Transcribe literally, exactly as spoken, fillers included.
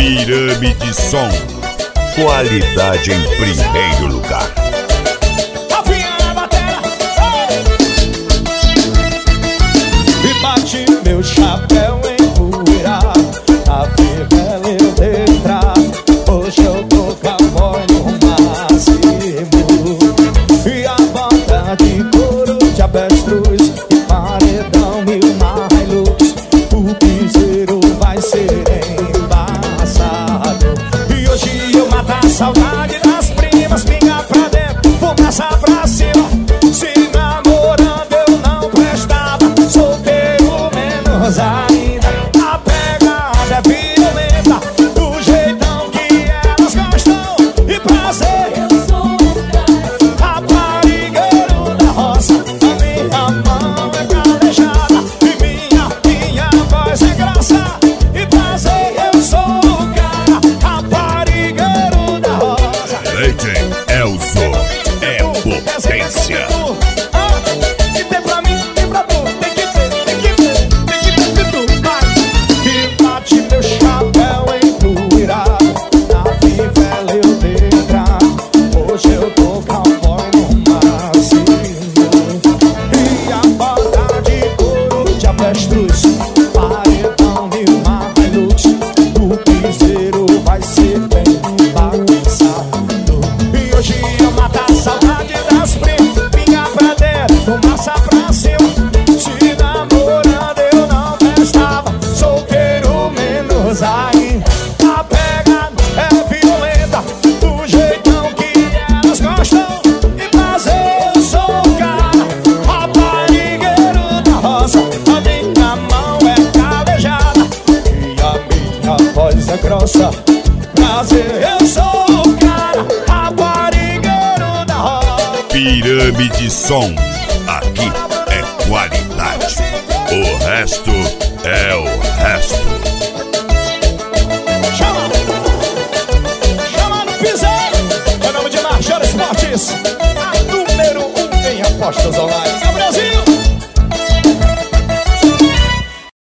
Pirâmide Som, qualidade em primeiro lugar. E bate meu chapéu em poeira, a favela eu retrato. Hoje eu tô cowboy no máximo, e a bota de couro de avestruz, e paredão mil Hilux. O piseiro vai ser embaçado, e hoje eu mato a saudade das primas. Pinga pra dentro, fumaça pra cima. Se namorando eu não prestava, solteiro menos ainda. A pegada é violenta, do jeitão que elas gostam. E prazer, eu sou um cara raparigueiro da roça. A minha mão é calejada e minha, minha voz é grossa. E prazer, eu sou um cara raparigueiro da roça. Legend Elzo é potência. E tem pra mim, tem pra tu, tem que ter, tem que ter, tem que ter pra tu, vai. E bate meu chapéu empoeirado, na favela eu dei entrada. Hoje eu tô cowboy no máximo, e a bota de couro de avestruz, paredão mil Hilux. O piseiro vai ser bem bagunçado, e hoje eu mato a saudade das primas. Pinga pra dentro, fumaça pra cima. Se namorando eu não prestava, solteiro menos ainda. A pegada é violenta, do jeitão que elas gostam. E prazer, eu sou o cara raparigueiro da roça. A minha mão é calejada e a minha voz é grossa. Prazer, eu sou o cara raparigueiro da roça. Pirâmide Som, aqui é qualidade. O resto é o resto. Chama! Chama no piseiro! Meu nome de Marchando Esportes, a número um em apostas online.